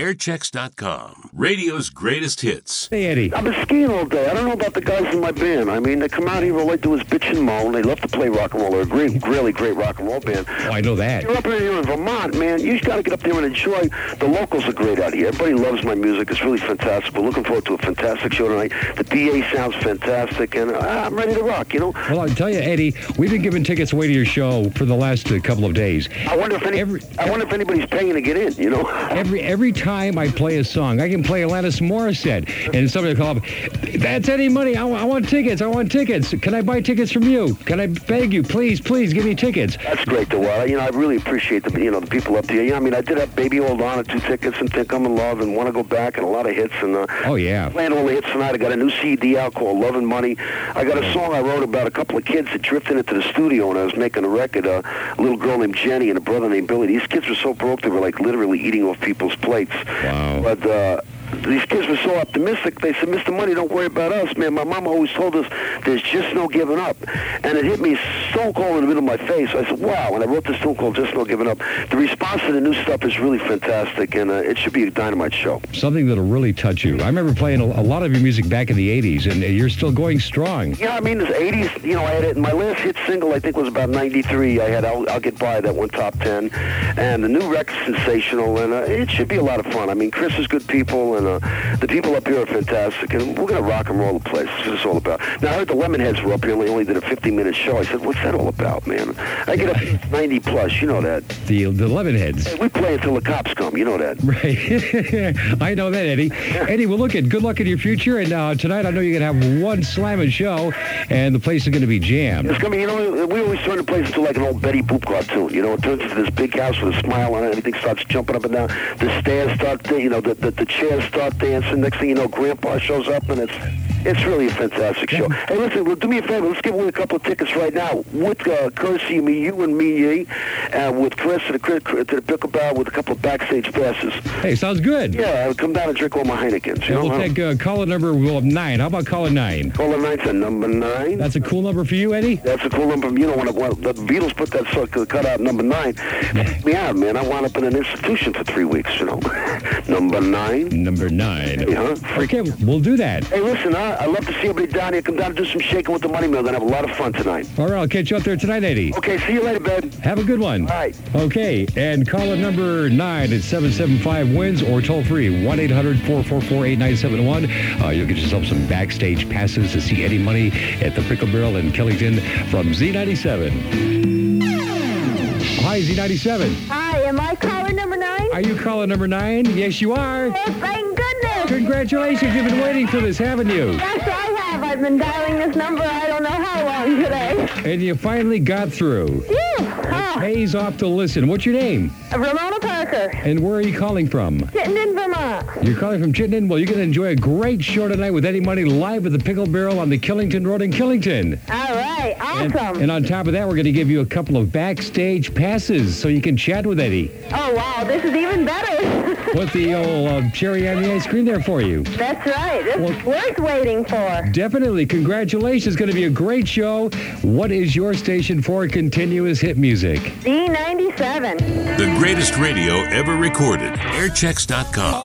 Airchecks.com. Radio's greatest hits. Hey, Eddie. I've been skiing all day. I don't know about the guys in my band. I mean, they come out here, all they do is bitch and moan. They love to play rock and roll. They're a great, really great rock and roll band. Oh, I know that. You're up here in Vermont, man. You just got to get up there and enjoy. The locals are great out here. Everybody loves my music. It's really fantastic. We're looking forward to a fantastic show tonight. The PA sounds fantastic, and I'm ready to rock, you know? Well, I'll tell you, Eddie, we've been giving tickets away to your show for the last couple of days. I wonder if anybody's paying to get in, you know? Every time I play a song, I can play Alanis Morissette, and somebody will call up, that's Eddie Money, I want tickets, Can I buy tickets from you? Can I beg you, please give me tickets? That's great, though. I really appreciate the people up there. I mean, I did have Baby Hold On and 2 tickets and Think I'm in Love and Want to Go Back and a lot of hits. And oh, yeah. Playing all the hits tonight. I got a new CD out called Love and Money. I got a song I wrote about a couple of kids that drifted into the studio when I was making a record. A little girl named Jenny and a brother named Billy. These kids were so broke they were like literally eating off people's plates. Wow. But these kids were so optimistic. They said, Mr. Money, don't worry about us, man. My mom always told us there's just no giving up. And it hit me so cold in the middle of my face. I said, wow. And I wrote this tune called Just No Giving Up. The response to the new stuff is really fantastic, and it should be a dynamite show. Something that'll really touch you. I remember playing a lot of your music back in the 80s, and you're still going strong. Yeah, I mean, this 80s, I had it. My last hit single, I think, was about 93. I had I'll Get By, that one top 10. And the new record's sensational, and it should be a lot of fun. I mean, Chris is good people, and the people up here are fantastic, and we're going to rock and roll the place. That's what it's all about. Now, I heard the Lemonheads were up here, and they only did a 50-minute show. I said, what's that all about, man? I get up 90 plus, you know that. The Lemonheads. Hey, we play until the cops come, you know that. Right. I know that, Eddie. Eddie, well, good luck in your future, and tonight I know you're going to have one slamming show, and the place is going to be jammed. It's going to be, we always turn the place into like an old Betty Boop cartoon, it turns into this big house with a smile on it, everything starts jumping up and down, the stairs start, the chairs start dancing, next thing you know, Grandpa shows up, and it's really a fantastic show. Hey, listen, do me a favor. Let's give away a couple of tickets right now with courtesy of me, you and me, with Chris to the Pickle Barrel with a couple of backstage passes. Hey, sounds good. Yeah, I'll come down and drink all my Heinekens. We'll take caller number 9. How about caller 9? Caller 9's a number 9. That's a cool number for you, Eddie? That's a cool number. When the Beatles put that cut out number 9, yeah, man, I wound up in an institution for 3 weeks, Number 9. Number 9. Yeah. Okay, we'll do that. Hey, listen, I love to see everybody down here. Come down and do some shaking with the Money Mill. We're going to have a lot of fun tonight. All right, I'll catch you up there tonight, Eddie. Okay, see you later, babe. Have a good one. All right. Okay, and caller number 9 at 775-WINS or toll free 1-800-444-8971. You'll get yourself some backstage passes to see Eddie Money at the Pickle Barrel in Killington from Z97. Hi, Z97. Hi, am I caller number 9? Are you caller number 9? Yes, you are. Oh, thank goodness. Congratulations. You've been waiting for this, haven't you? Yes, I have. I've been dialing this number I don't know how long today. And you finally got through. Phew. It pays off to listen. What's your name? Ramona Parker. And where are you calling from? Chittenden, Vermont. You're calling from Chittenden? Well, you're going to enjoy a great show tonight with Eddie Money live at the Pickle Barrel on the Killington Road in Killington. All right. Awesome. And on top of that, we're going to give you a couple of backstage passes so you can chat with Eddie. Oh, wow. This is even better. Put the old cherry on the ice cream there for you. That's right. It's worth waiting for. Definitely. Congratulations. It's going to be a great show. What is your station for continuous hit music? Z97. The greatest radio ever recorded. Airchecks.com.